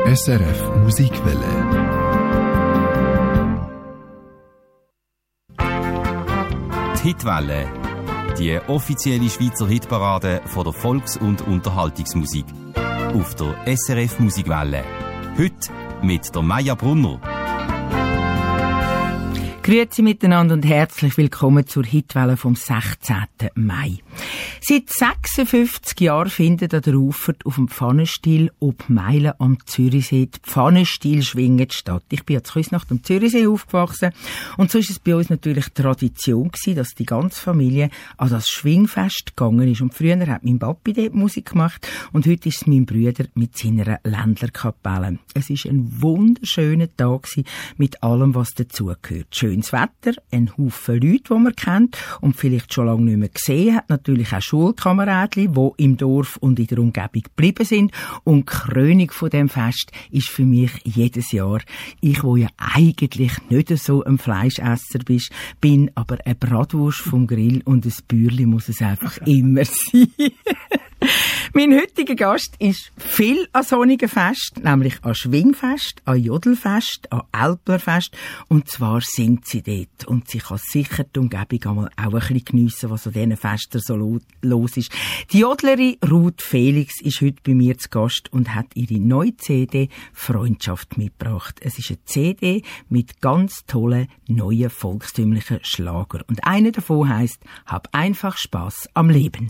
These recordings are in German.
SRF Musikwelle. Die Hitwelle, die offizielle Schweizer Hitparade von der Volks- und Unterhaltungsmusik. Auf der SRF Musikwelle. Heute mit der Maja Brunner. Grüezi miteinander und herzlich willkommen zur Hitwelle vom 16. Mai. Seit 56 Jahren findet an der Ufert auf dem Pfannenstiel ob Meilen am Zürichsee die Pfannenstiel-Schwingen statt. Ich bin ja zu Küsnacht am Zürichsee aufgewachsen und so ist es bei uns natürlich Tradition gewesen, dass die ganze Familie an das Schwingfest gegangen ist. Und früher hat mein Papi dort Musik gemacht und heute ist es mein Bruder mit seiner Ländlerkapelle. Es ist ein wunderschöner Tag gewesen, mit allem, was dazugehört. Schönes Wetter, ein Haufen Leute, die man kennt und vielleicht schon lange nicht mehr gesehen hat. Natürlich auch Schulkameradli, die im Dorf und in der Umgebung geblieben sind. Und die Krönung von dem Fest ist für mich jedes Jahr. Ich, wo ja eigentlich nicht so ein Fleischesser bin, aber eine Bratwurst vom Grill und ein Bürli muss es einfach immer sein. Mein heutiger Gast ist viel an sonnigen Fest, nämlich an Schwingfest, an Jodelfest, an Älplerfest. Und zwar singt sie dort. Und sie kann sicher die Umgebung einmal auch ein bisschen geniessen, was an diesen Festen so los ist. Die Jodlerin Ruth Felix ist heute bei mir zu Gast und hat ihre neue CD «Freundschaft» mitgebracht. Es ist eine CD mit ganz tollen, neuen, volkstümlichen Schlager. Und einer davon heisst «Hab einfach Spaß am Leben».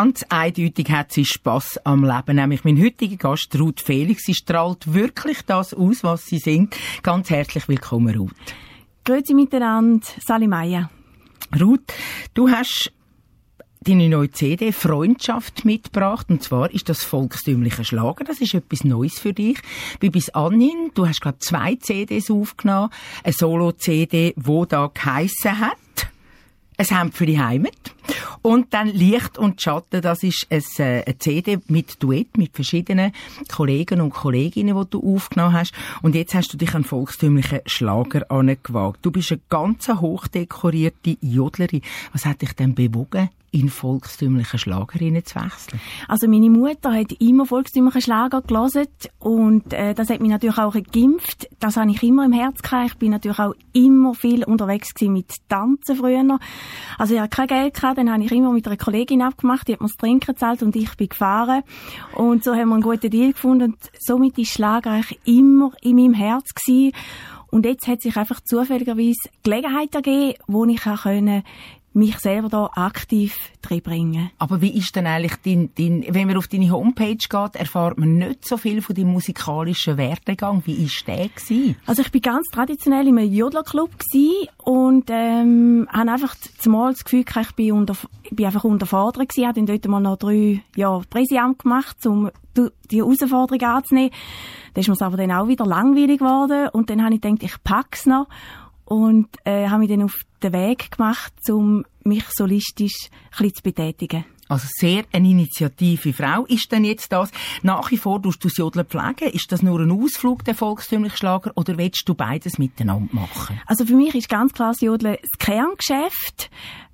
Ganz eindeutig hat sie Spass am Leben. Nämlich mein heutiger Gast, Ruth Felix. Sie strahlt wirklich das aus, was sie singt. Ganz herzlich willkommen, Ruth. Grüezi miteinander, Sally Meier. Ruth, du hast deine neue CD «Freundschaft» mitgebracht. Und zwar ist das volkstümlicher Schlager. Das ist etwas Neues für dich. Wie bis anhin, du hast, glaube ich, 2 CDs aufgenommen. Eine Solo-CD, die da geheissen hat «Ein Hemd für die Heimat». Und dann «Licht und Schatten», das ist eine CD mit Duett mit verschiedenen Kollegen und Kolleginnen, die du aufgenommen hast. Und jetzt hast du dich an volkstümlichen Schlager angewagt. Du bist eine ganz hochdekorierte Jodlerin. Was hat dich denn bewogen, in volkstümlichen Schlager hineinzuwechseln? Also meine Mutter hat immer volkstümliche Schlager gelesen und das hat mich natürlich auch geimpft. Das habe ich immer im Herz gehabt. Ich bin natürlich auch immer viel unterwegs gewesen mit Tanzen früher. Also ich hatte kein Geld gehabt, dann habe ich immer mit einer Kollegin abgemacht, die hat mir das Trinken gezahlt und ich bin gefahren. Und so haben wir einen guten Deal gefunden und somit ist Schlager eigentlich immer in meinem Herz gewesen. Und jetzt hat sich einfach zufälligerweise Gelegenheit ergeben, wo ich mich selber da aktiv bringen. Aber wie ist denn eigentlich wenn man auf deine Homepage geht, erfahrt man nicht so viel von deinem musikalischen Werdegang. Wie ist der gewesen? Also ich bin ganz traditionell in einem Jodlerclub gewesen und habe einfach zumal das Gefühl gehabt, ich bin einfach unterfordert gewesen. Ich habe dann dort mal noch 3 Jahre Präsidium gemacht, um die Herausforderung anzunehmen. Da ist mir aber dann auch wieder langweilig geworden und dann habe ich gedacht, ich pack's noch. Und habe mich dann auf den Weg gemacht, um mich solistisch ein bisschen zu betätigen. Also sehr eine initiative Frau. Ist denn jetzt das nach wie vor, du das Jodeln pflegen? Ist das nur ein Ausflug, der volkstümliche Schlager, oder willst du beides miteinander machen? Also für mich ist ganz klar das Jodeln das Kerngeschäft.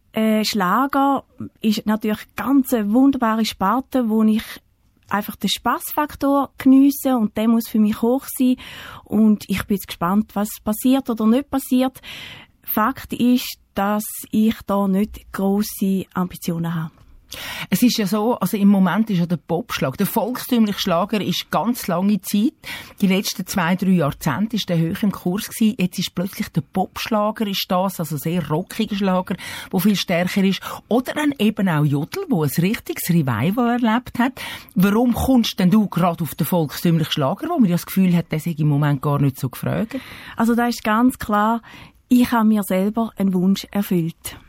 Schlager ist natürlich ganz eine wunderbare Sparte, wo ich einfach den Spassfaktor geniessen und der muss für mich hoch sein und ich bin jetzt gespannt, was passiert oder nicht passiert. Fakt ist, dass ich da nicht grosse Ambitionen habe. Es ist ja so, also im Moment ist ja der Popschlag, der volkstümliche Schlager ist ganz lange Zeit, die letzten 2-3 Jahrzehnte ist der hoch im Kurs gewesen. Jetzt ist plötzlich der Popschlager ist das, also sehr rockiger Schlager, der viel stärker ist. Oder dann eben auch Jodel, wo ein richtiges Revival erlebt hat. Warum kommst denn du gerade auf den volkstümlichen Schlager, wo man ja das Gefühl hat, der sei im Moment gar nicht so gefragt? Also da ist ganz klar, ich habe mir selber einen Wunsch erfüllt.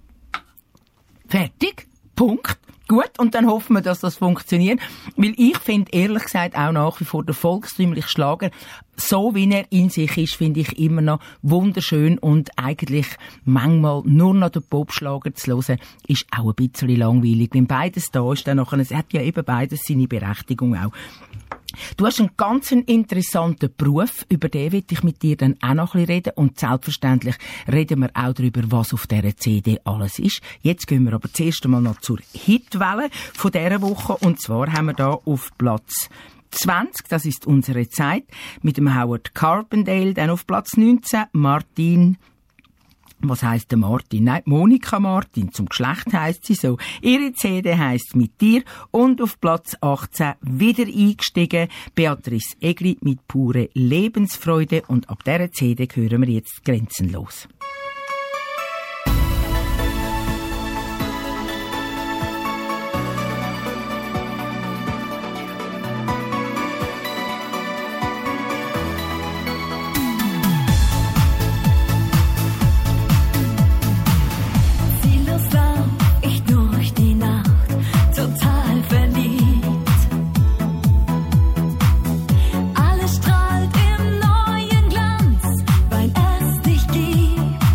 Fertig? Punkt. Gut, und dann hoffen wir, dass das funktioniert. Weil ich finde, ehrlich gesagt, auch nach wie vor der volkstümliche Schlager, so wie er in sich ist, finde ich immer noch wunderschön und eigentlich manchmal nur noch den Popschlager zu hören, ist auch ein bisschen langweilig. Wenn beides da ist, dann nachher, es hat ja eben beides seine Berechtigung auch. Du hast einen ganz interessanten Beruf, über den will ich mit dir dann auch noch ein bisschen reden und selbstverständlich reden wir auch darüber, was auf dieser CD alles ist. Jetzt gehen wir aber zuerst einmal noch zur Hitwelle von dieser Woche und zwar haben wir da auf Platz 20, das ist unsere Zeit, mit dem Howard Carpendale, dann auf Platz 19 Martin. Was heisst der Martin? Nein, Monika Martin. Zum Geschlecht heisst sie so. Ihre CD heisst «Mit dir» und auf Platz 18 wieder eingestiegen Beatrice Egli mit «Pure Lebensfreude» und ab dieser CD hören wir jetzt «Grenzenlos». Alles strahlt im neuen Glanz, weil es dich gibt.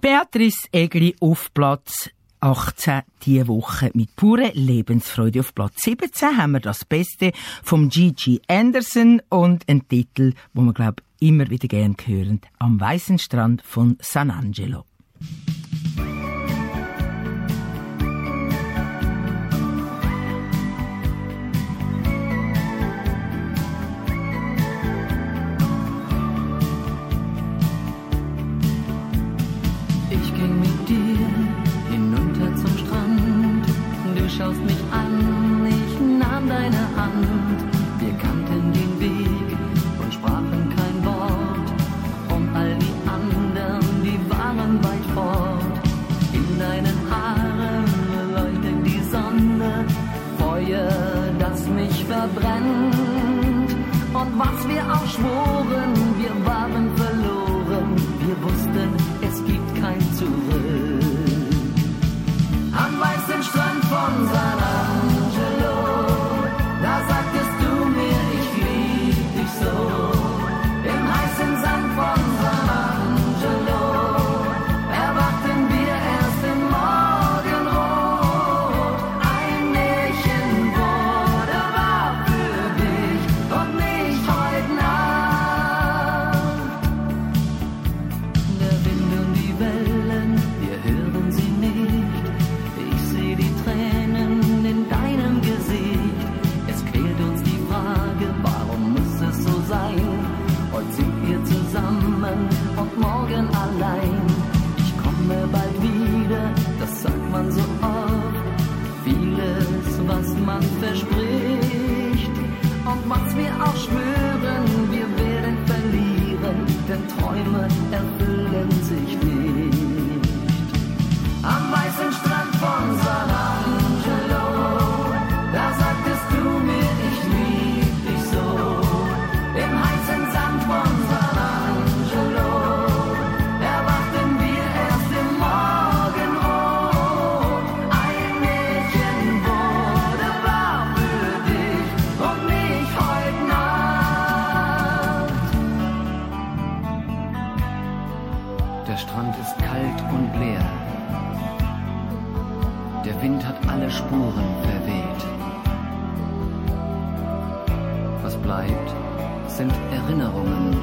Beatrice Egli auf Platz 18 diese Woche mit purer Lebensfreude. Auf Platz 17 haben wir das Beste vom Gigi Anderson und einen Titel, wo wir, glaube ich, immer wieder gern hören, Am weißen Strand von San Angelo. Ich ging mit dir hinunter zum Strand, du schaust mich an, ich nahm deine Hand, wir kannten den Weg und sprachen kein Wort, und all die anderen, die waren weit fort. In deinen Haaren leuchtet die Sonne, Feuer, das mich verbrennt, und was wir auch schworen, wir waren verloren, wir wussten, es gibt kein Zurück. Am weißen Strand von San Angelo, da sagtest du mir, ich lieb dich so. Im heißen Sand von San Angelo erwachten wir erst im Morgenrot. Ein Märchen wurde wahr für dich und nicht heute Nacht. Der Wind und die Wellen, wir hören sie nicht. Ich seh die Tränen in deinem Gesicht. Es quält uns die Frage, warum muss es so sein? Heute sind wir zusammen und morgen allein. Ich komme bald wieder, das sagt man so oft. Vieles, was man verspricht und was wir auch schwören, wir werden verlieren, denn Träume erfüllen sich nicht. Am weißen Strand von San Angelo, da sagtest du mir, ich lieb dich so. Im heißen Sand von San Angelo erwachten wir erst im Morgenrot. Ein Märchen wurde wahr für dich und nicht heute Nacht. Der Strand ist kalt und leer. Der Wind hat alle Spuren verweht. Was bleibt, sind Erinnerungen.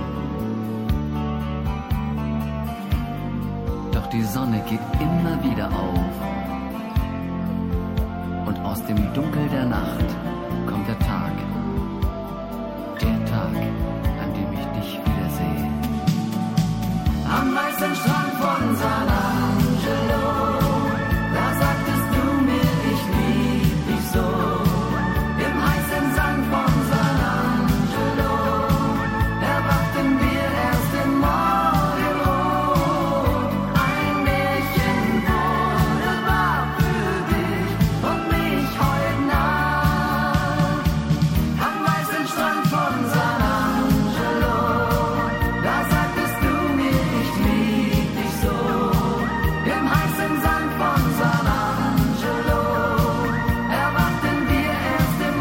Doch die Sonne geht immer wieder auf. Und aus dem Dunkel der Nacht kommt der Tag. Der Tag, an dem ich dich wiedersehe. Am weißen Strand von San Angelo, da sagtest du mir, ich lieb dich so. Im heißen Sand von San Angelo erwachten wir erst im Morgenrot. Ein Märchen wurde wahr für dich und nicht heute Nacht. Am weißen Strand von San Angelo, da sagtest du mir, ich lieb dich so. Im heißen Sand von San Angelo erwachten wir erst im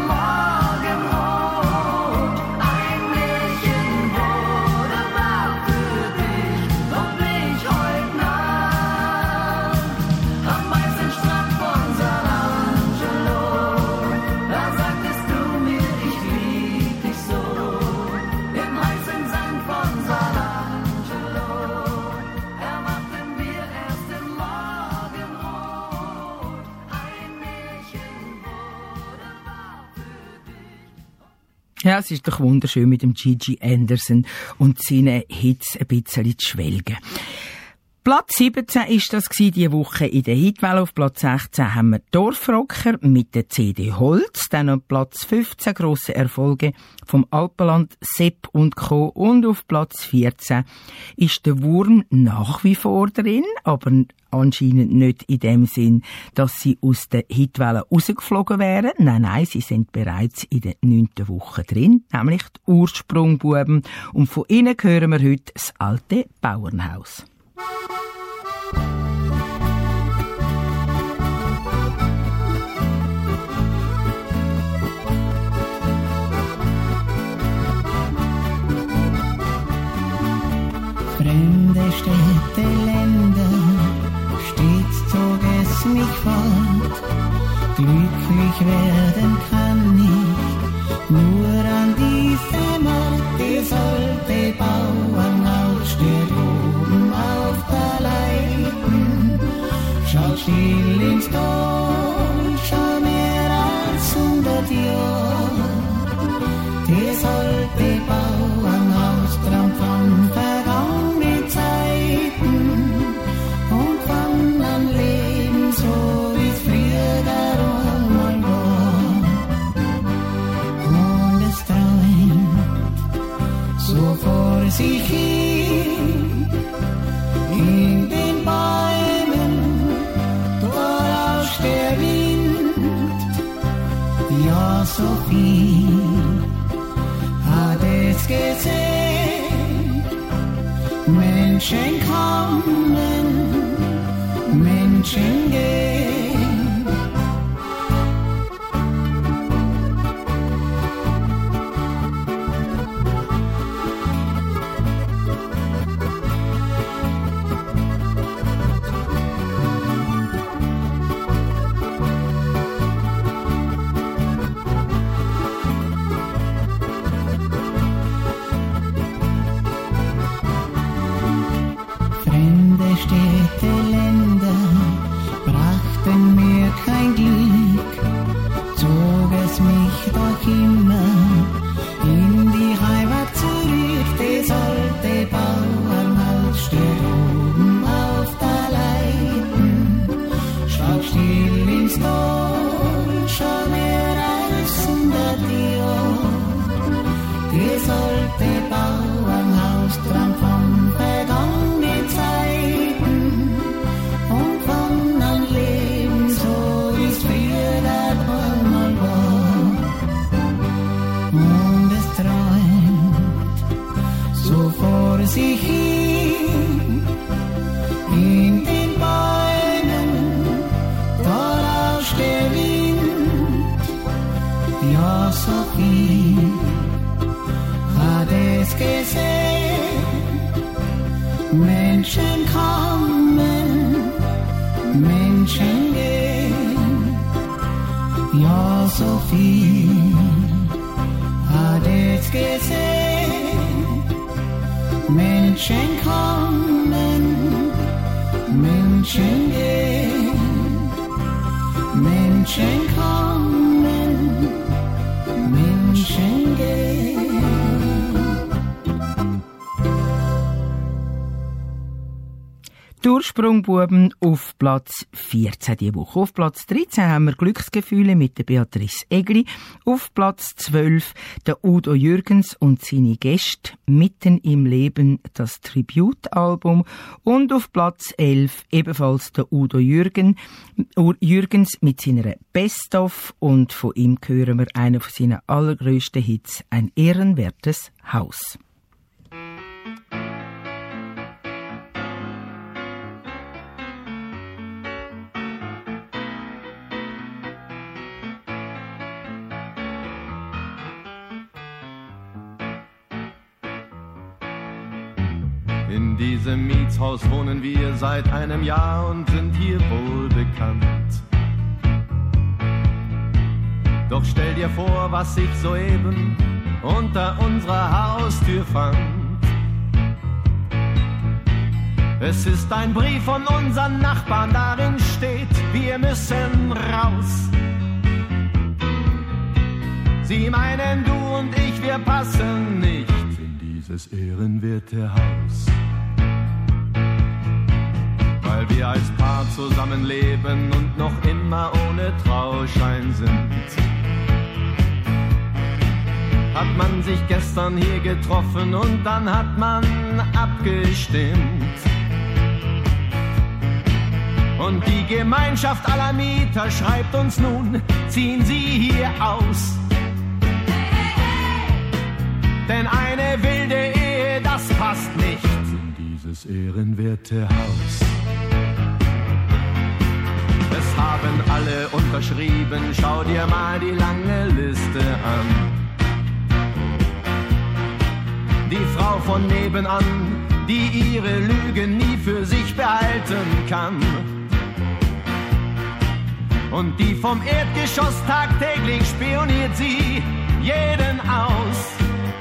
Morgenrot. Ein Märchen wurde wahr für dich und nicht heute Nacht. Am weißen Strand von San Angelo, da sagtest du mir, ich lieb dich so. Im heißen Sand von San Angelo erwachten wir erst im Morgenrot. Ein Märchen wurde wahr für dich. Ja, es ist doch wunderschön mit dem Gigi Anderson und seinen Hits ein bisschen zu schwelgen. Platz 17 ist das diese Woche in der Hitwelle. Auf Platz 16 haben wir Dorfrocker mit der CD Holz. Dann auf Platz 15 grosse Erfolge vom Alpenland, Sepp und Co. Und auf Platz 14 ist der Wurm nach wie vor drin, aber anscheinend nicht in dem Sinn, dass sie aus der Hitwelle rausgeflogen wären. Nein, sie sind bereits in der 9. Woche drin, nämlich die Ursprungbuben. Und von ihnen hören wir heute das alte Bauernhaus. Fremde Städte, Länder Glücklich werden kann ich nur an diesem Ort. Der sollte Bauernhaus steht oben auf der Leiten. Schau still ins Tor, schau mehr als 100 Jahre. Der sollte Bauernhaus dran von vergangenen Zeiten und von einem Leben so wie es früher einmal war. Und es träumt so vor sich hin in den Bäumen, dort rauscht der Wind, ja so viel hat es gesehen. Menschen kommen, Menschen gehen. Städte, Länder brachten mir kein Glück, zog es mich doch immer in die Heimat zurück. Der sollte Bauernhaus steht oben auf der Leiten. Schau still ins Tor, schau mehr als 100 Jahre. Der sollte Bauernhaus dran vom vergangenen Zeiten und von einem Leben so wie es früher einmal war. Und es träumt so vor sich hin in den Bäumen, da rauscht der Wind, ja so viel hat es gesehen. Menschen kommen, Menschen gehen, ja so viel hat es gesehen. Menschen kommen, Menschen gehen, Menschen kommen, Menschen gehen. Durchsprungbuben auf Platz 14 die Woche. Auf Platz 13 haben wir Glücksgefühle mit der Beatrice Egli. Auf Platz 12 der Udo Jürgens und seine Gäste mitten im Leben, das Tributalbum. Und auf Platz 11 ebenfalls der Udo Jürgens mit seiner Best-of. Und von ihm hören wir einen von seinen allergrößten Hits, ein ehrenwertes Haus. In diesem Mietshaus wohnen wir seit einem Jahr und sind hier wohl bekannt. Doch stell dir vor, was ich soeben unter unserer Haustür fand. Es ist ein Brief von unseren Nachbarn, darin steht, wir müssen raus. Sie meinen, du und ich, wir passen nicht in dieses ehrenwerte Haus. Weil wir als Paar zusammenleben und noch immer ohne Trauschein sind. Hat man sich gestern hier getroffen und dann hat man abgestimmt. Und die Gemeinschaft aller Mieter schreibt uns nun, ziehen Sie hier aus. Denn eine wilde Ehe, das passt nicht in dieses ehrenwerte Haus. Es haben alle unterschrieben, schau dir mal die lange Liste an. Die Frau von nebenan, die ihre Lügen nie für sich behalten kann. Und die vom Erdgeschoss tagtäglich spioniert sie jeden aus.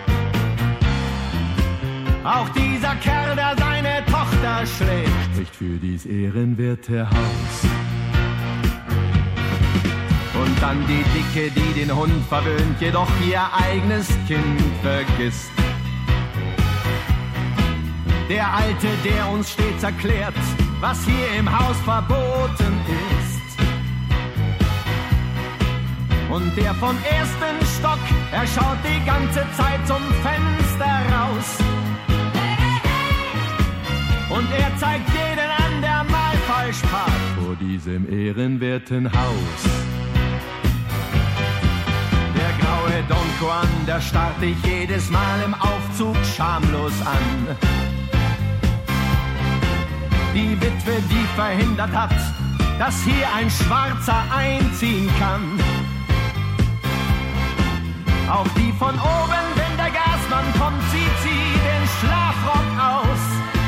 Auch dieser Kerl, der seine Tochter schlägt, spricht für dies ehrenwerte Haus. Und dann die Dicke, die den Hund verwöhnt, jedoch ihr eigenes Kind vergisst. Der Alte, der uns stets erklärt, was hier im Haus verboten ist. Und der vom ersten Stock, er schaut die ganze Zeit zum Fenster raus. Und er zeigt jeden an, der mal falsch parkt vor diesem ehrenwerten Haus. Der graue Don Juan, der starrt dich jedes Mal im Aufzug schamlos an. Die Witwe, die verhindert hat, dass hier ein Schwarzer einziehen kann. Auch die von oben, wenn der Gasmann kommt, zieht sie den Schlafrock aus.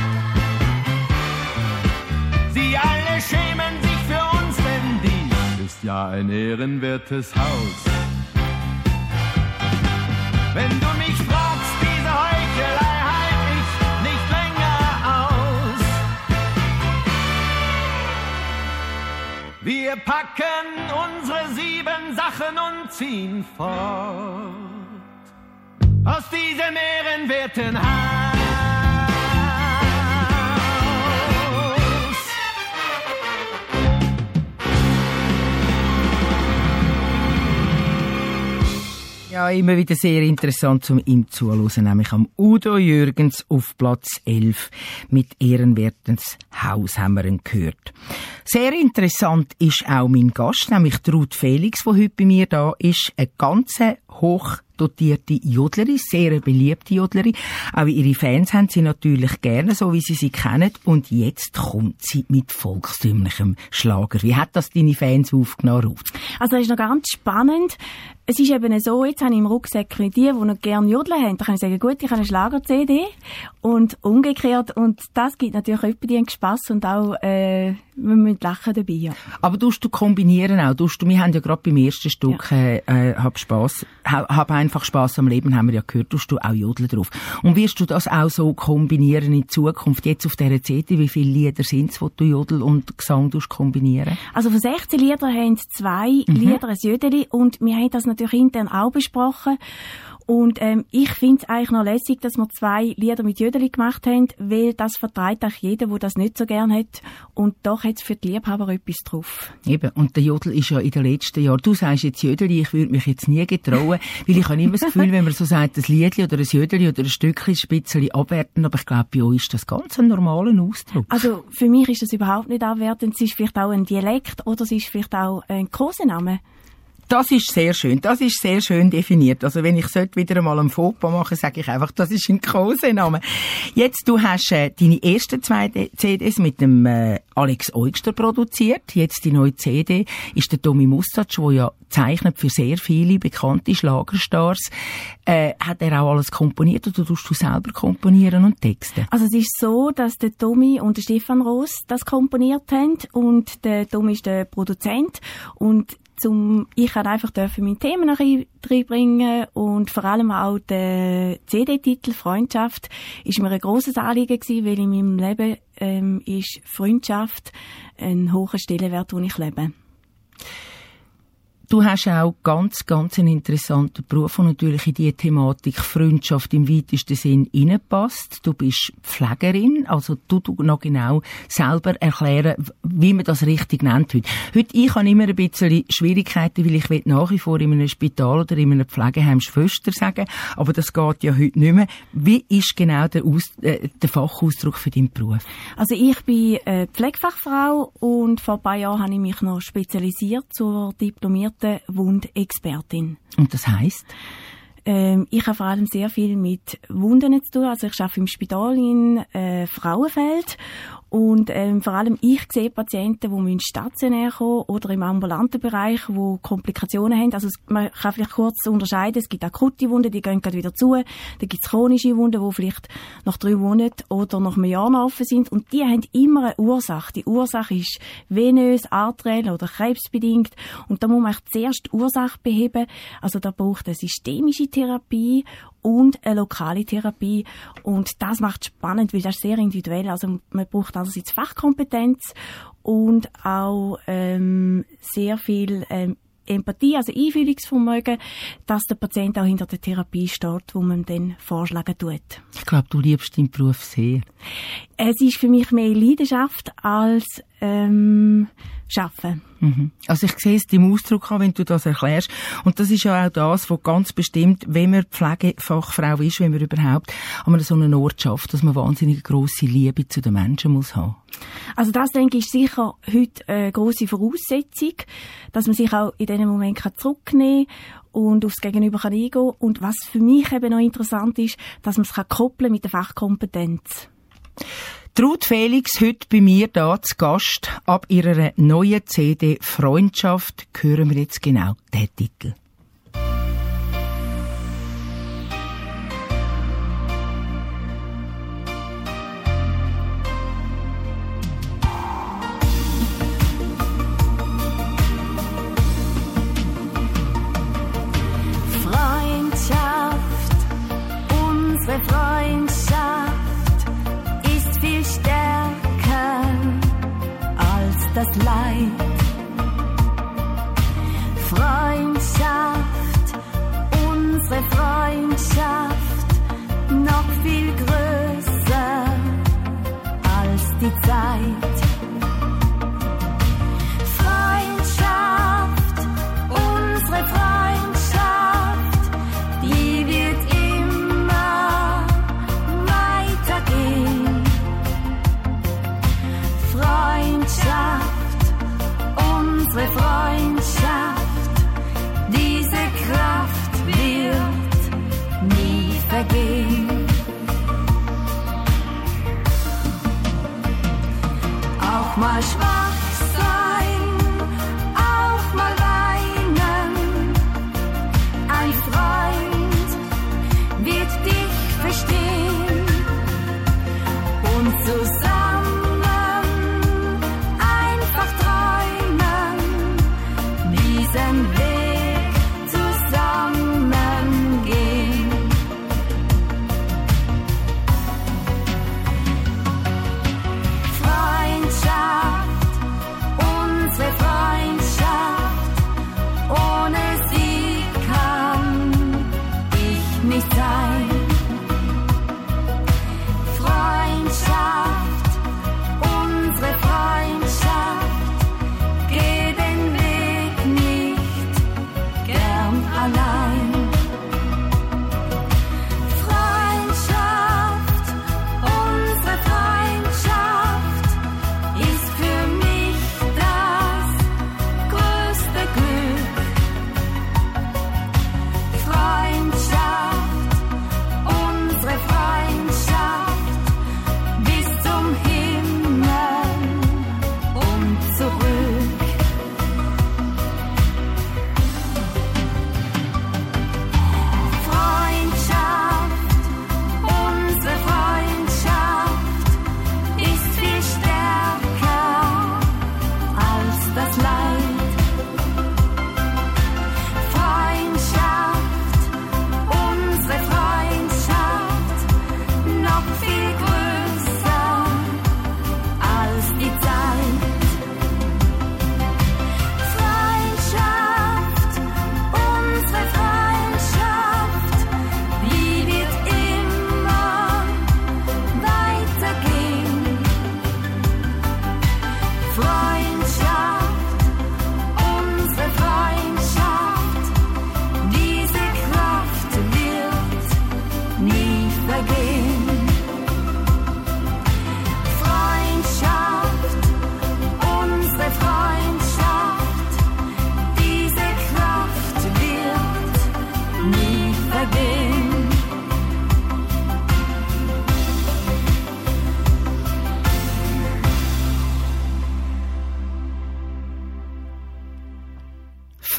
Sie alle schämen sich für uns, denn dies ist ja ein ehrenwertes Haus. Wenn du mich fragst, diese Heuchelei halt ich nicht länger aus. Wir packen unsere 7 Sachen und ziehen fort aus diesem ehrenwerten Haus. Ja, immer wieder sehr interessant, um ihm zuzuhören, nämlich am Udo Jürgens auf Platz 11 mit ehrenwertes Haus haben wir ihn gehört. Sehr interessant ist auch mein Gast, nämlich Ruth Felix, der heute bei mir da ist, eine ganz hochdotierte Jodlerin, sehr beliebte Jodlerin. Auch ihre Fans haben sie natürlich gerne, so wie sie kennen. Und jetzt kommt sie mit volkstümlichem Schlager. Wie hat das deine Fans aufgenommen, Ruth? Also das ist noch ganz spannend. Es ist eben so, jetzt habe ich im Rucksäckchen die noch gerne jodeln haben. Da kann ich sagen, gut, ich habe eine Schlager-CD und umgekehrt. Und das gibt natürlich unbedingt Spass und auch, wir müssen lachen dabei, ja. Aber tust du kombinieren auch? Wir haben ja gerade beim ersten Stück, hab einfach Spass am Leben, haben wir ja gehört, tust du auch Jodeln drauf. Und wirst du das auch so kombinieren in Zukunft? Jetzt auf dieser CD, wie viele Lieder sind es, wo du Jodel und Gesang kombinieren? Also von 16 Liedern haben 2 Lieder ein Jödeli und wir haben das natürlich intern auch besprochen. Und ich finde es eigentlich noch lässig, dass wir 2 Lieder mit Jödeli gemacht haben, weil das vertreibt auch jeder, der das nicht so gern hat. Und doch hat es für die Liebhaber etwas drauf. Eben, und der Jodel ist ja in den letzten Jahren, du sagst jetzt Jödeli, ich würde mich jetzt nie getrauen, weil ich habe immer das Gefühl, wenn man so sagt, ein Liedli oder ein Jödeli oder ein Stückchen ist ein bisschen abwertend, aber ich glaube, bei euch ist das ganz ein normaler Ausdruck. Also für mich ist das überhaupt nicht abwertend. Es ist vielleicht auch ein Dialekt oder es ist vielleicht auch ein Kosename. Das ist sehr schön definiert. Also wenn ich sollte wieder einmal einen Fauxpas machen, sage ich einfach, das ist ein Kosename. Jetzt, du hast deine ersten 2 CDs mit dem Alex Eugster produziert. Jetzt die neue CD ist der Tommy Mustac, der ja zeichnet für sehr viele bekannte Schlagerstars. Hat er auch alles komponiert oder tust du selber komponieren und Texte? Also es ist so, dass der Tommy und der Stefan Roos das komponiert haben und der Tommy ist der Produzent und ich kann einfach meine Themen reinbringen und vor allem auch der CD-Titel Freundschaft ist mir ein grosses Anliegen gewesen, weil in meinem Leben ist Freundschaft ein hoher Stellenwert, wo ich lebe. Du hast auch ganz einen interessanten Beruf, der natürlich in die Thematik Freundschaft im weitesten Sinn hineinpasst. Du bist Pflegerin, also du noch genau selber erklären, wie man das richtig nennt heute. Ich habe immer ein bisschen Schwierigkeiten, weil ich will nach wie vor in einem Spital oder in einem Pflegeheim Schwester sagen, aber das geht ja heute nicht mehr. Wie ist genau der Fachausdruck für deinen Beruf? Also ich bin Pflegefachfrau und vor ein paar Jahren habe ich mich noch spezialisiert zur diplomierten Wundexpertin. Und das heisst? Ich habe vor allem sehr viel mit Wunden zu tun. Also ich arbeite im Spital in Frauenfeld Und vor allem ich sehe Patienten, die stationär kommen oder im ambulanten Bereich, die Komplikationen haben. Also man kann vielleicht kurz unterscheiden, es gibt akute Wunden, die gehen gerade wieder zu. Dann gibt es chronische Wunden, die vielleicht nach 3 Monaten oder nach einem Jahr noch offen sind. Und die haben immer eine Ursache. Die Ursache ist venös, arteriell oder krebsbedingt. Und da muss man zuerst die Ursache beheben. Also da braucht eine systemische Therapie und eine lokale Therapie. Und das macht es spannend, weil das ist sehr individuell. Also man braucht einerseits Fachkompetenz und auch sehr viel Empathie, also Einfühlungsvermögen, dass der Patient auch hinter der Therapie steht, wo man dann vorschlagen tut. Ich glaube, du liebst deinen Beruf sehr. Es ist für mich mehr Leidenschaft als Schaffen. Also ich sehe es deinem Ausdruck an, wenn du das erklärst. Und das ist ja auch das, was ganz bestimmt, wenn man Pflegefachfrau ist, wenn man überhaupt an so einen Ort schafft, dass man wahnsinnig grosse Liebe zu den Menschen muss haben. Also das, denke ich, ist sicher heute eine grosse Voraussetzung, dass man sich auch in diesem Moment zurücknehmen kann und aufs Gegenüber eingehen kann. Und was für mich eben noch interessant ist, dass man es koppeln mit der Fachkompetenz. Ruth Felix, heute bei mir da zu Gast. Ab ihrer neuen CD «Freundschaft» hören wir jetzt genau den Titel. Freundschaft, unsere Freundschaft ist viel stärker als das Leid. Freundschaft, unsere Freundschaft, noch viel größer als die Zeit. Freundschaft, unsere Freundschaft, die wird immer weitergehen. Freundschaft, unsere Freundschaft, diese Kraft wird nie vergehen. Auch mal schwach sein, auch mal weinen. Ein Freund wird dich verstehen und zusammen einfach träumen, diesen Weg zusammen gehen. Freundschaft, unsere Freundschaft, ohne sie kann ich nicht sein. Freundschaft, unsere Freundschaft, geh den Weg nicht gern allein. Freundschaft, unsere Freundschaft ist für mich das größte Glück. Freundschaft, unsere Freundschaft bis zum Himmel und zurück. Freundschaft, unsere Freundschaft ist viel stärker als das Leid. Freundschaft, unsere Freundschaft, noch viel größer als die Zeit. Freundschaft, unsere Freundschaft, die wird immer weitergehen. Freundschaft, unsere Freundschaft, diese Kraft wird nie vergehen. Freundschaft, unsere Freundschaft, diese Kraft wird nie vergehen.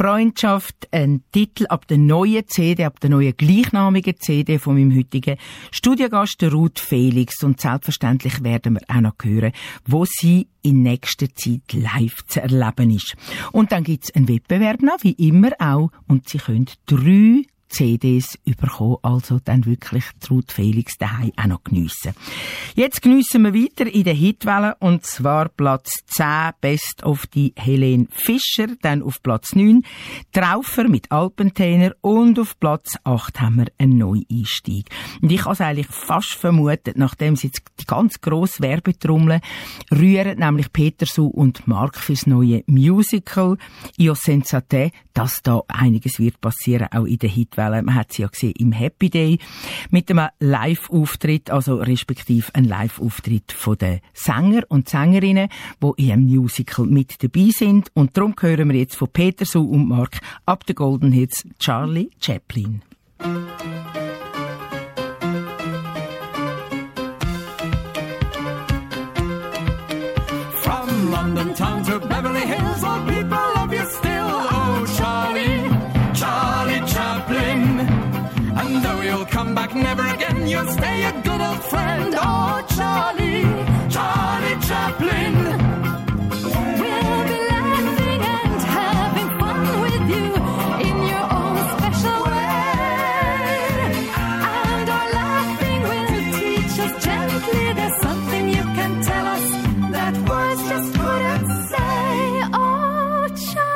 Freundschaft, ein Titel ab der neuen CD, ab der neuen gleichnamigen CD von meinem heutigen Studiogast, der Ruth Felix. Und selbstverständlich werden wir auch noch hören, wo sie in nächster Zeit live zu erleben ist. Und dann gibt's einen Wettbewerb noch, wie immer auch, und Sie können 3 CDs bekommen, also dann wirklich Ruth Felix daheim auch noch geniessen. Jetzt geniessen wir weiter in der Hitwelle, und zwar Platz 10, Best of die Helene Fischer, dann auf Platz 9 Traufer mit Alpentenor, und auf Platz 8 haben wir einen Neueinstieg. Und ich habe es eigentlich fast vermutet, nachdem sie jetzt die ganz grosse Werbetrommel rühren, nämlich Petersu und Mark fürs neue Musical Io senza te, dass da einiges wird passieren, auch in der Hitwelle. Man hat sie ja gesehen im Happy Day mit einem Live-Auftritt, also respektive ein Live-Auftritt von den Sänger und Sängerinnen, die in einem Musical mit dabei sind. Und darum hören wir jetzt von Petersu und Mark ab den Golden Hits Charlie Chaplin. From London town to Beverly Hills, all people love you still. Oh, Charlie, Charlie Chaplin. And though you'll come back never again, you'll stay a good old friend. Oh, Charlie, Charlie Chaplin. We'll be laughing and having fun with you in your own special way. And our laughing will teach us gently. There's something you can tell us that words just couldn't say. Oh,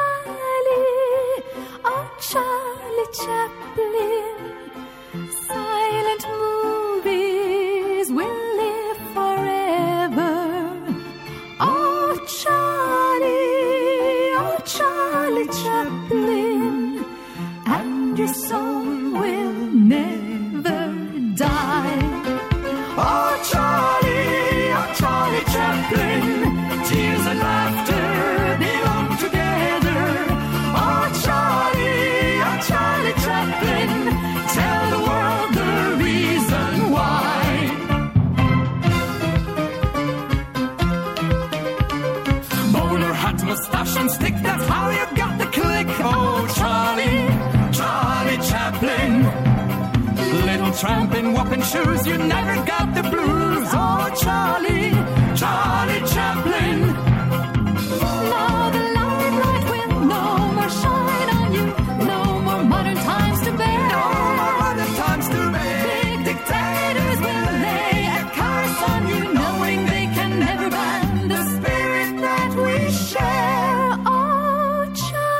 Charlie Chaplin. Silent movies will live forever. Oh, Charlie Chaplin. And your soul will never die. Oh, Charlie Chaplin. Tears and laughter belong together. Oh, Charlie Chaplin. Tell the world the reason why. Bowler hat, mustache and stick, that's how you got the click. Oh, Charlie Chaplin. Little tramp in whopping shoes, you never got the blues. Oh, Charlie Chaplin. Now the limelight will no more shine on you. No more modern times to bear. No more other times to make. Big dictators will lay a curse on you, knowing they can never ban the spirit that we share. Oh,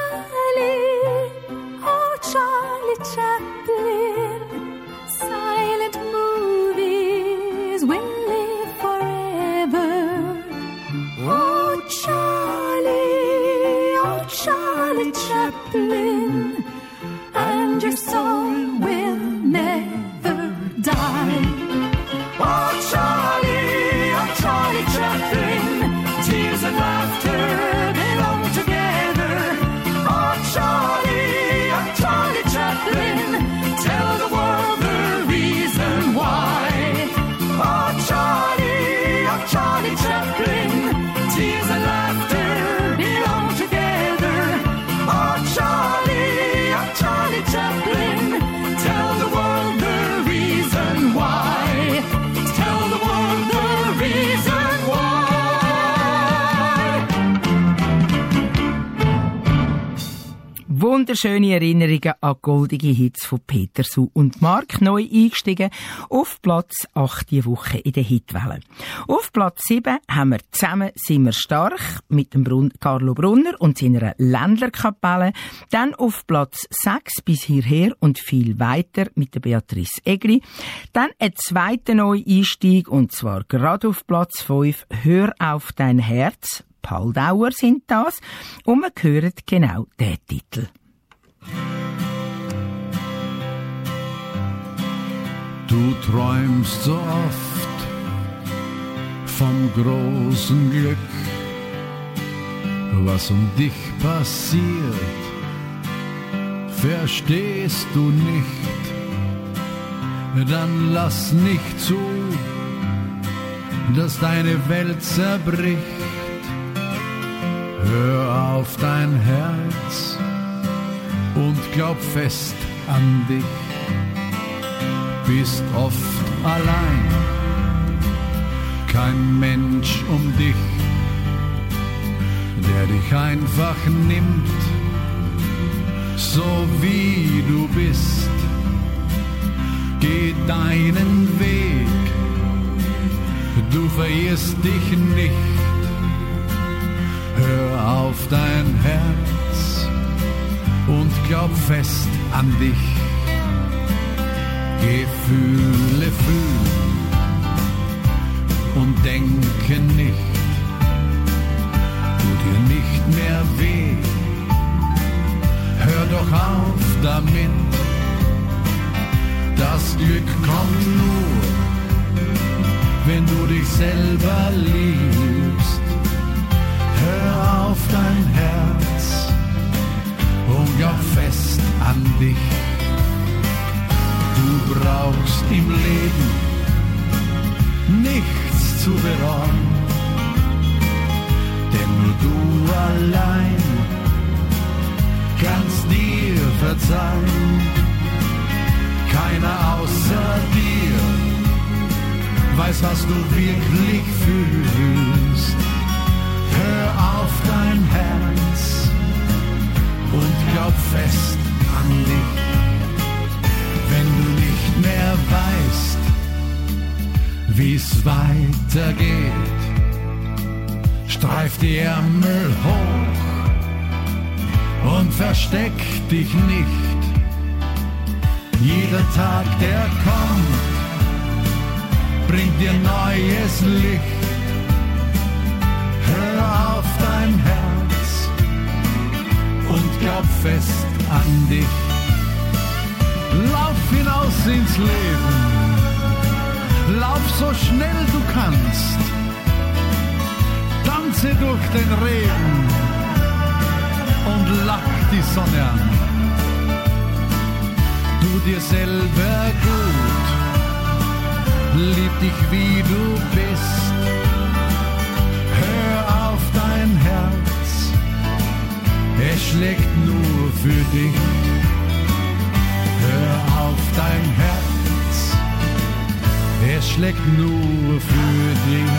Charlie Chaplin. Silent movies will live forever. Oh, Charlie Chaplin. And your soul will never die. Oh, Charlie Chaplin. Tears and laughter belong together. Oh, Charlie Chaplin. Tell the world the reason why. Oh, Charlie Chaplin. Tears and laughter belong together. Oh, Charlie Chaplin. Tell the world the reason why. Tell the world the reason why. Wunderschöne Erinnerungen an goldige Hits von Petersu und Mark, neu eingestiegen auf Platz 8 die Woche in der Hitwelle. Auf Platz 7 haben wir «Zusammen sind wir stark» mit dem Carlo Brunner und seiner Ländlerkapelle. Dann auf Platz 6 «Bis hierher und viel weiter» mit der Beatrice Egli. Dann ein zweiter Neueinstieg, und zwar gerade auf Platz 5 «Hör auf dein Herz». Paldauer sind das, und wir hören genau den Titel. Du träumst so oft vom großen Glück, was um dich passiert, verstehst du nicht, dann lass nicht zu, dass deine Welt zerbricht. Hör auf dein Herz und glaub fest an dich. Bist oft allein, kein Mensch um dich, der dich einfach nimmt, so wie du bist. Geh deinen Weg, du verirrst dich nicht. Hör auf dein Herz und glaub fest an dich. Gefühle fühlen und denke nicht, tu dir nicht mehr weh. Hör doch auf damit, das Glück kommt nur, wenn du dich selber liebst. Hör auf dein Herz und glaub fest an dich. Du brauchst im Leben nichts zu bereuen, denn nur du allein kannst dir verzeihen. Keiner außer dir weiß, was du wirklich fühlst. Hör auf dein Herz und glaub fest an dich. Wenn du nicht mehr weißt, wie's weitergeht, streif die Ärmel hoch und versteck dich nicht. Jeder Tag, der kommt, bringt dir neues Licht. Hör auf dein Herz und glaub fest an dich. Lauf hinaus ins Leben, lauf so schnell du kannst, tanze durch den Regen und lach die Sonne an. Tu dir selber gut, lieb dich wie du bist. Hör auf dein Herz, es schlägt nur für dich. Hör auf dein Herz, es schlägt nur für dich.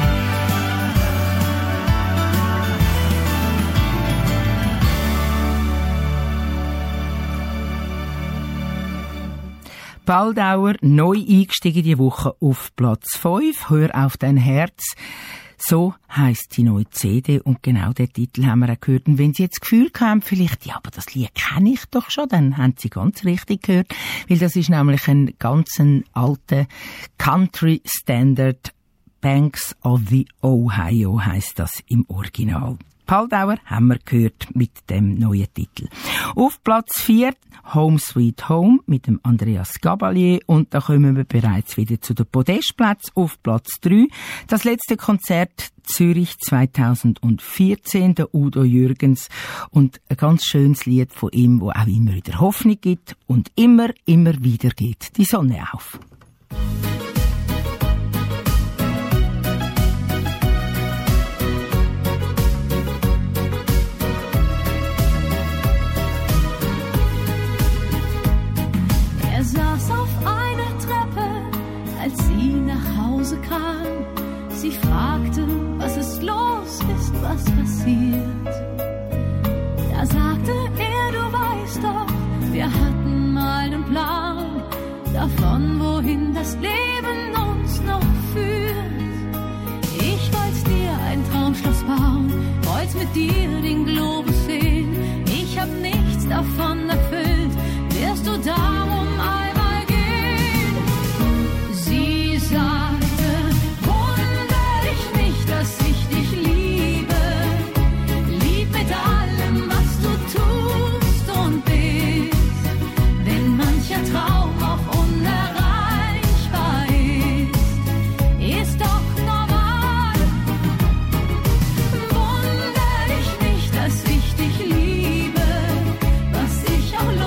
Baldauer, neu eingestiegen die Woche auf Platz 5. Hör auf dein Herz. So heisst die neue CD und genau den Titel haben wir auch gehört. Und wenn Sie jetzt das Gefühl haben, vielleicht, ja, aber das Lied kenne ich doch schon, dann haben Sie ganz richtig gehört, weil das ist nämlich ein ganz alter Country Standard. Banks of the Ohio heisst das im Original. Baldauer haben wir gehört mit dem neuen Titel. Auf Platz 4 Home Sweet Home mit dem Andreas Gabalier und da kommen wir bereits wieder zu den Podestplätzen. Auf Platz 3 das letzte Konzert Zürich 2014, der Udo Jürgens und ein ganz schönes Lied von ihm, wo auch immer wieder Hoffnung gibt und immer wieder geht die Sonne auf. Er saß auf einer Treppe, als sie nach Hause kam. Sie fragte, was ist los ist, was passiert. Da sagte er, du weißt doch, wir hatten mal einen Plan davon, wohin das Leben uns noch führt. Ich wollte dir ein Traumschloss bauen, wollte mit dir den Globus sehen. Ich hab nichts davon erfüllt, wirst du darum einmal gehen? Sie sagte, wundere dich nicht, dass ich dich liebe. Lieb mit allem, was du tust und bist. Wenn mancher Traum auch unerreichbar ist doch normal. Wundere dich nicht, dass ich dich liebe. Was ich auch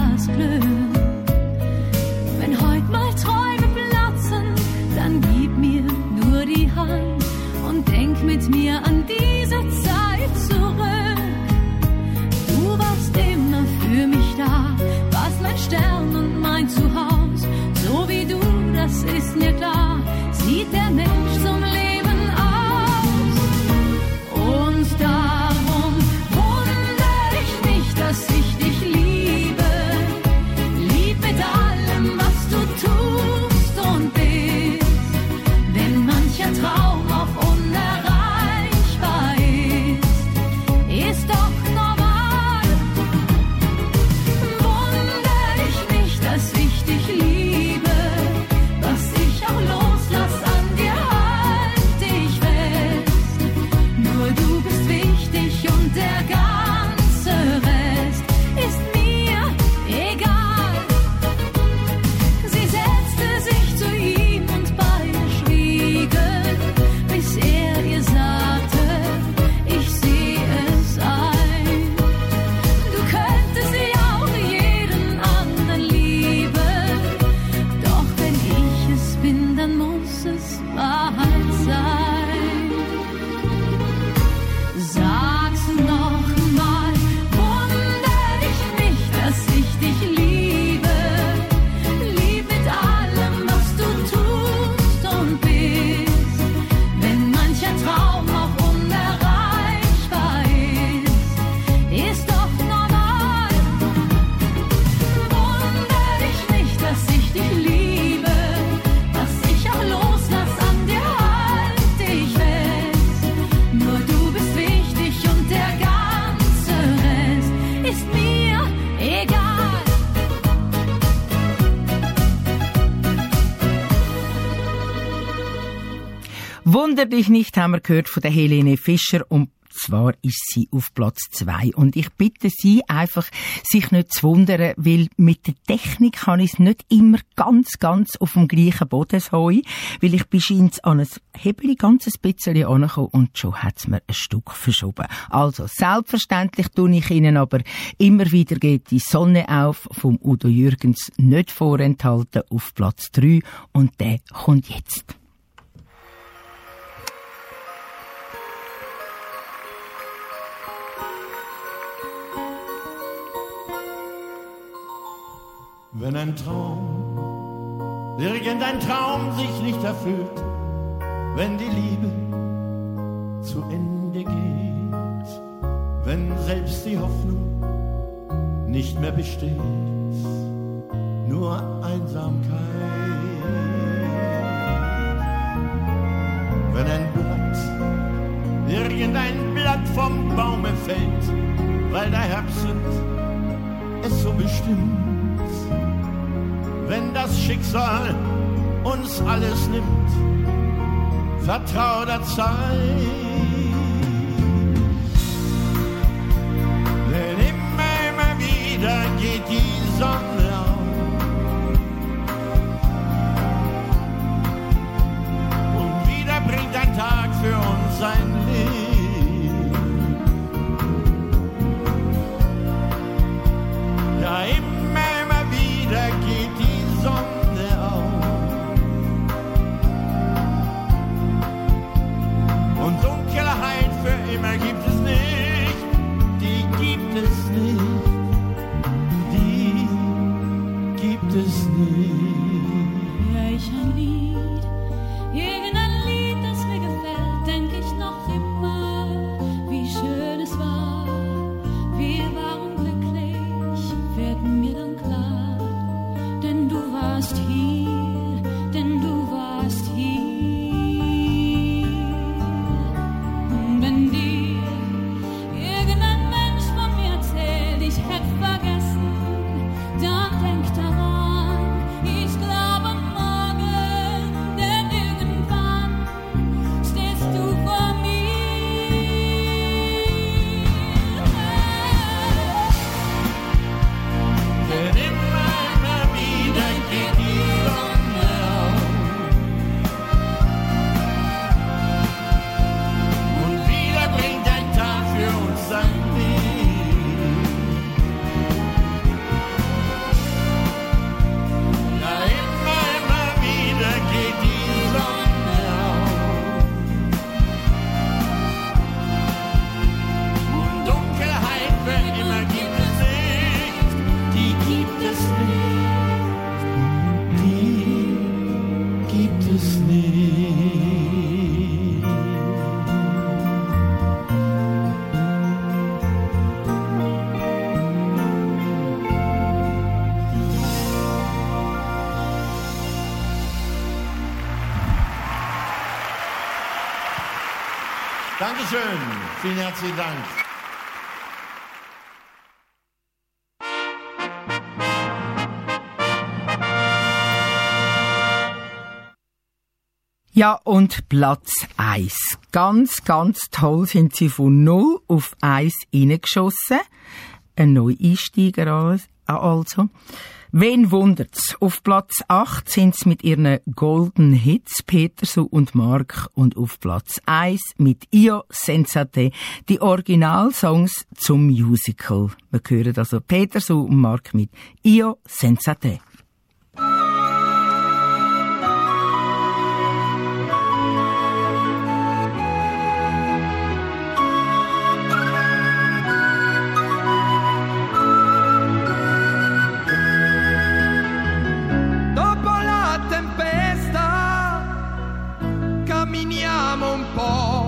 das Glück. Wenn heut mal Träume platzen, dann gib mir nur die Hand und denk mit mir an diese Zeit zurück. Du warst immer für mich da, warst mein Stern und mein Zuhause. So wie du, das ist mir klar, sieht der Mensch zum Leben aus. Und darum wundere ich mich, dass ich dich liebe. Lieb mit allem, was du tust und bist. Wenn mancher Traum auch unerreichbar ist doch normal. Wundere ich mich, dass ich dich liebe. Was ich auch loslass an dir, halt dich fest. Nur du bist wichtig und der ganze Rest ist mir egal. Sie setzte sich zu ihm und beide schwiegen, bis er ihr sagte, ich sehe es ein. Du könntest ja auch jeden anderen lieben, doch wenn ich es bin, dann muss es Wahrheit sein. Sag's noch mal, wundere ich mich, dass ich dich liebe. Lieb mit allem, was du tust und bist. Wenn mancher Traum auch unerreichbar ist doch normal. Wundere ich nicht, dass ich dich liebe. Was ich auch loslass an dir, halt dich fest. Nur du bist wichtig und der ganze Rest ist mir egal. Wunder dich nicht, haben wir gehört von der Helene Fischer, und zwar ist sie auf Platz 2. Und ich bitte Sie einfach, sich nicht zu wundern, weil mit der Technik kann ich es nicht immer ganz auf dem gleichen Boden sein, weil ich bin an ein Hebel ganz ein bisschen angekommen und schon hat es mir ein Stück verschoben. Also, selbstverständlich tue ich Ihnen aber immer wieder geht die Sonne auf vom Udo Jürgens nicht vorenthalten auf Platz 3 und der kommt jetzt. Wenn ein Traum, irgendein Traum sich nicht erfüllt, wenn die Liebe zu Ende geht, wenn selbst die Hoffnung nicht mehr besteht, nur Einsamkeit. Wenn irgendein Blatt vom Baume fällt, weil der Herbstwind es so bestimmt, wenn das Schicksal uns alles nimmt, vertrau der Zeit. Denn immer wieder geht die Sonne auf und wieder bringt ein Tag für uns sein Licht. Ja, immer wieder geht die Sonne auf und Dunkelheit für immer gibt es nicht, die gibt es nicht, die gibt es nicht. Welch ein Lied, irgendein Lied, das mir gefällt, denk ich noch immer, wie schön es war. Wir waren glücklich, wird mir dann klar, denn du warst hier, denn du warst hier. Wenn dir irgendein Mensch von mir erzählt, ich hätte vergessen, dann denk daran, ich glaube morgen, denn irgendwann Dankeschön. Vielen herzlichen Dank. Ja, und Platz 1. Ganz, ganz toll sind sie von 0 auf 1 reingeschossen. Ein Neueinsteiger also. Wen wundert's? Auf Platz 8 sind sie mit ihren Golden Hits, Petersu und Mark. Und auf Platz 1 mit Io Sensate, die Originalsongs zum Musical. Wir hören also Petersu und Mark mit Io Sensate. Camminiamo un po'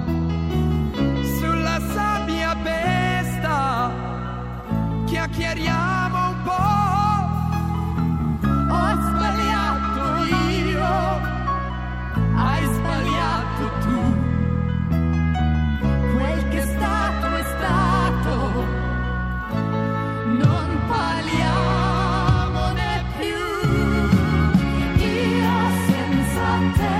sulla sabbia pesta, chiacchieriamo un po'. Ho sbagliato io, hai sbagliato tu. Quel che è stato, non parliamone più. Io senza te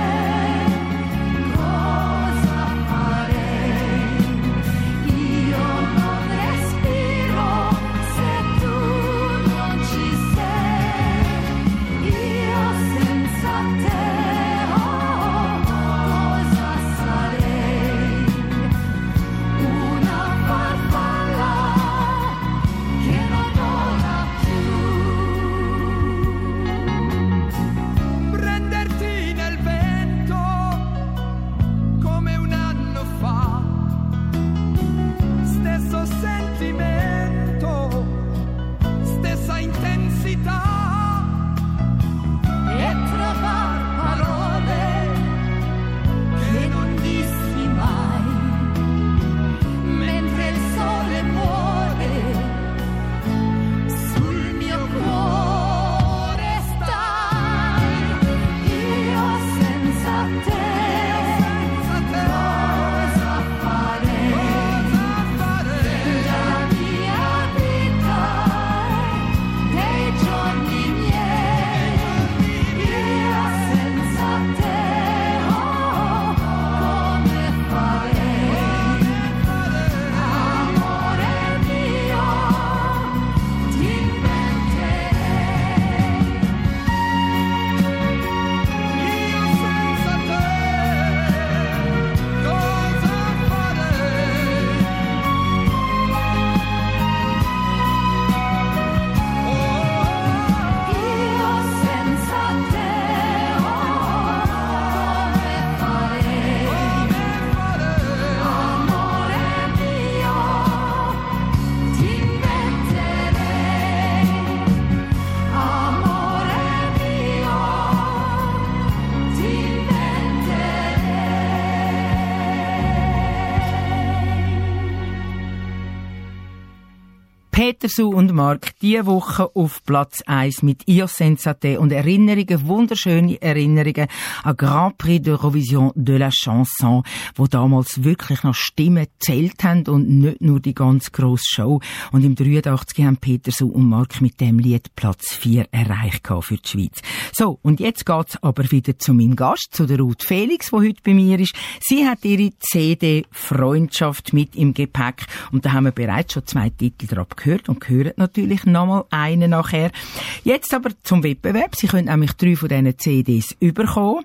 Petersu und Mark diese Woche auf Platz 1 mit Io Sensate und Erinnerungen, wunderschöne Erinnerungen an Grand Prix d'Eurovision de la Chanson, wo damals wirklich noch Stimmen gezählt haben und nicht nur die ganz grosse Show. Und im 83 haben Petersu und Mark mit dem Lied Platz 4 erreicht für die Schweiz. So, und jetzt geht's aber wieder zu meinem Gast, zu der Ruth Felix, die heute bei mir ist. Sie hat ihre CD Freundschaft mit im Gepäck und da haben wir bereits schon 2 Titel drauf gehört und hören natürlich nochmal einen nachher. Jetzt aber zum Wettbewerb. Sie können nämlich 3 von diesen CDs überkommen.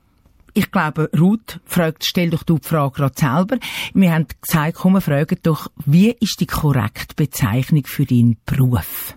Ich glaube, Ruth stell doch du die Frage gerade selber. Wir haben gesagt, komm, wir fragen doch, wie ist die korrekte Bezeichnung für deinen Beruf?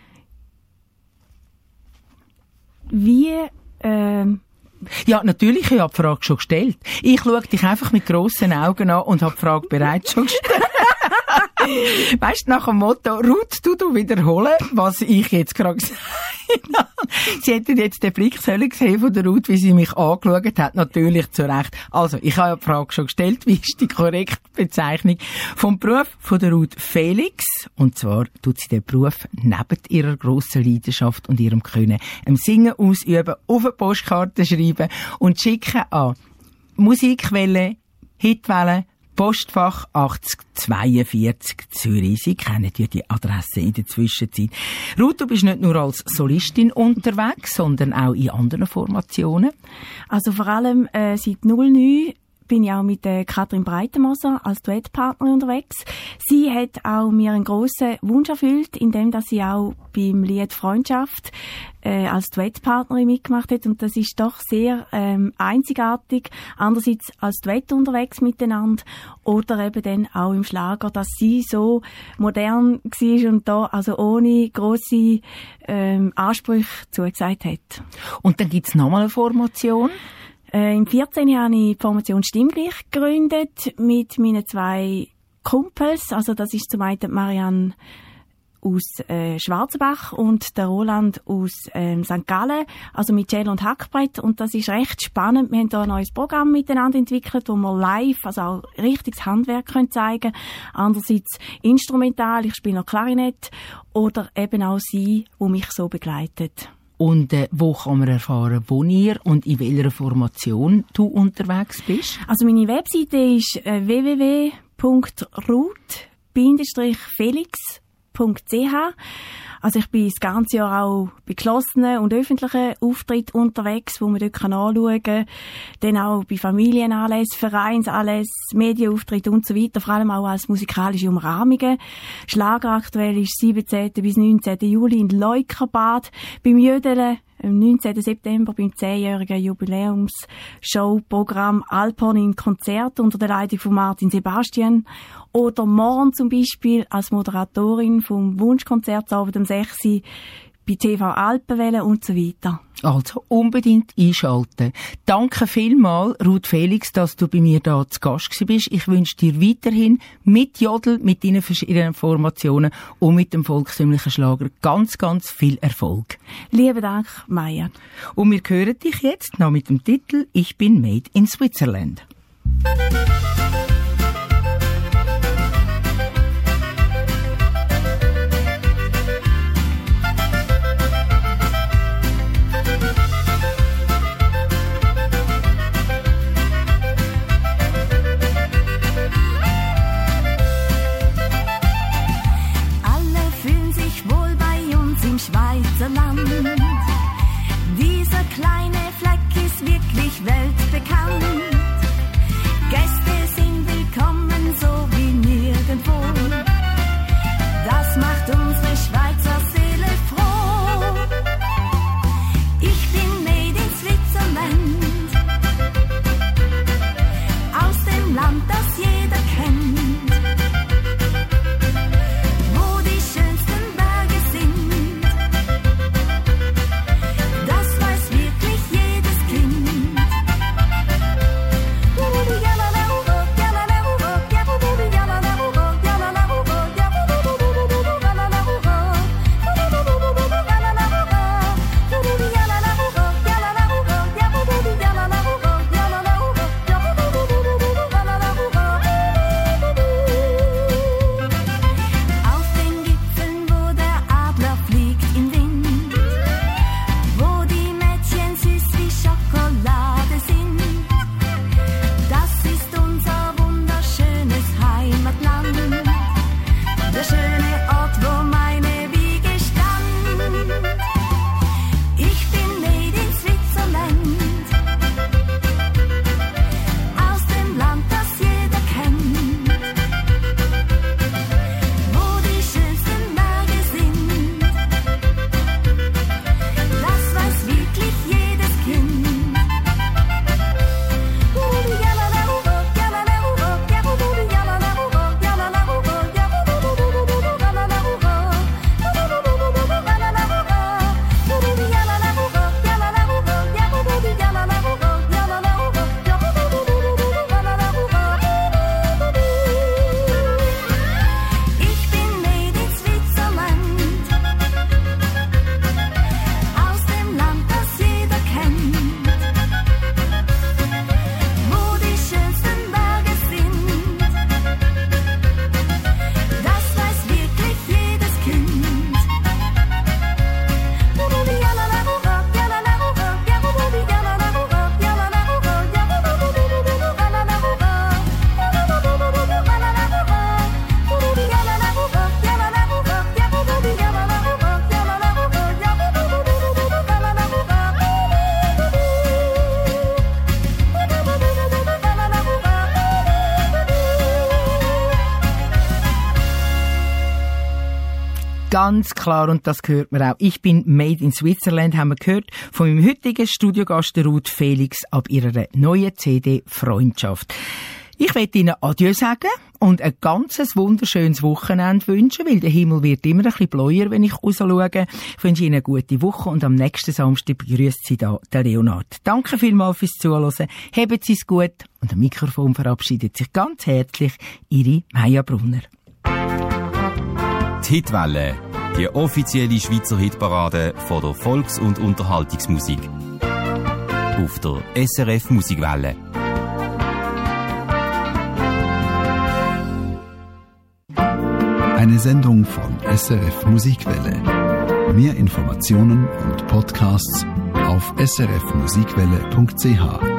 Wie, Ja, natürlich, ich habe die Frage schon gestellt. Ich schaue dich einfach mit grossen Augen an und habe die Frage bereits schon gestellt. Weißt du, nach dem Motto, Ruth, du wiederholen, was ich jetzt gerade gesagt habe. Sie hätten jetzt den Blick gesehen von der Ruth, wie sie mich angeschaut hat. Natürlich zu Recht. Also, ich habe ja die Frage schon gestellt, wie ist die korrekte Bezeichnung vom Beruf von der Ruth Felix? Und zwar tut sie den Beruf neben ihrer grossen Leidenschaft und ihrem Können im Singen ausüben, auf eine Postkarte schreiben und schicken an Musikwelle, Hitwelle, Postfach 8042 Zürich. Sie kennen ja die Adresse in der Zwischenzeit. Ruth, du bist nicht nur als Solistin unterwegs, sondern auch in anderen Formationen. Also vor allem seit 2009 bin ich auch mit Katrin Breitenmoser als Duettpartnerin unterwegs. Sie hat auch mir einen grossen Wunsch erfüllt, indem dass sie auch beim Lied Freundschaft als Duettpartnerin mitgemacht hat. Und das ist doch sehr einzigartig. Andererseits als Duett unterwegs miteinander oder eben dann auch im Schlager, dass sie so modern war und da also ohne grosse Ansprüche zugesagt hat. Und dann gibt's nochmal eine Formation. Im 14. habe ich die Formation Stimmgleich gegründet mit meinen 2 Kumpels. Also das ist zum einen Marianne aus Schwarzenbach und der Roland aus St. Gallen, also mit Cello und Hackbrett. Und das ist recht spannend. Wir haben hier ein neues Programm miteinander entwickelt, wo wir live, also auch richtiges Handwerk können zeigen. Andererseits instrumental, ich spiele noch Klarinett oder eben auch sie, die mich so begleitet. Und wo kann man erfahren, wo ihr und in welcher Formation du unterwegs bist? Also meine Webseite ist www.ruth-felix.ch. Also ich bin das ganze Jahr auch bei geschlossenen und öffentlichen Auftritten unterwegs, wo man dort anschauen kann. Dann auch bei Familienanlässen, Vereinsanlässen, Medienauftritten und so weiter. Vor allem auch als musikalische Umrahmungen. Schlager aktuell ist 17. bis 19. Juli in Leukerbad. Beim Jödeln am 19. September beim 10-jährigen Jubiläumsshow-Programm Alphorn in Konzert unter der Leitung von Martin Sebastian. Oder morgen zum Beispiel als Moderatorin vom Wunschkonzertabend am 6. bei TV Alpenwelle und so weiter. Also unbedingt einschalten. Danke vielmals, Ruth Felix, dass du bei mir da zu Gast bist. Ich wünsche dir weiterhin mit Jodel, mit deinen verschiedenen Formationen und mit dem volkstümlichen Schlager ganz, ganz viel Erfolg. Lieben Dank, Maya. Und wir hören dich jetzt noch mit dem Titel «Ich bin made in Switzerland». Schweizerland. Dieser kleine Fleck ist wirklich weltbekannt. Gäste sind willkommen, so wie nirgendwo. Das macht unsere Schweizer Seele froh. Ich bin made in Switzerland, aus dem Land, das jeder kennt. Ganz klar, und das hört man auch. Ich bin Made in Switzerland, haben wir gehört, von meinem heutigen Studiogast Ruth Felix ab ihrer neuen CD Freundschaft. Ich möchte Ihnen Adieu sagen und ein ganzes wunderschönes Wochenende wünschen, weil der Himmel wird immer ein bisschen bläuer, wenn ich raus schaue. Ich wünsche Ihnen eine gute Woche und am nächsten Samstag begrüßt Sie da der Leonard. Danke vielmals fürs Zuhören. Haben Sie es gut und am Mikrofon verabschiedet sich ganz herzlich Ihre Maja Brunner. Die Hitwelle, die offizielle Schweizer Hitparade von der Volks- und Unterhaltungsmusik. Auf der SRF Musikwelle. Eine Sendung von SRF Musikwelle. Mehr Informationen und Podcasts auf srfmusikwelle.ch.